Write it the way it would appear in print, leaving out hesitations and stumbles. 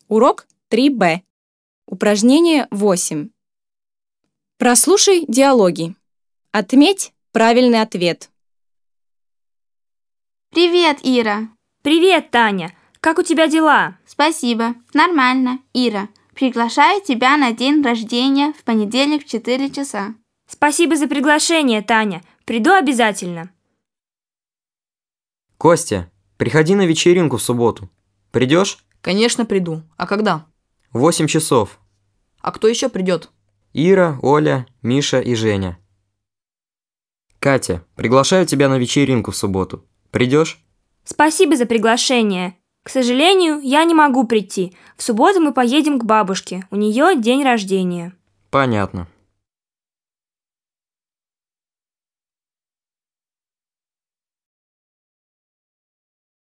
Урок 3Б. Упражнение 8. Прослушай диалоги. Отметь правильный ответ. Привет, Ира. Привет, Таня. Как у тебя дела? Спасибо. Нормально, Ира. Приглашаю тебя на день рождения в понедельник в 4 часа. Спасибо за приглашение, Таня. Приду обязательно. Костя, приходи на вечеринку в субботу. Придешь? Конечно, приду. А когда? В 8 часов. А кто еще придет? Ира, Оля, Миша и Женя. Катя, приглашаю тебя на вечеринку в субботу. Придешь? Спасибо за приглашение. К сожалению, я не могу прийти. В субботу мы поедем к бабушке. У нее день рождения. Понятно.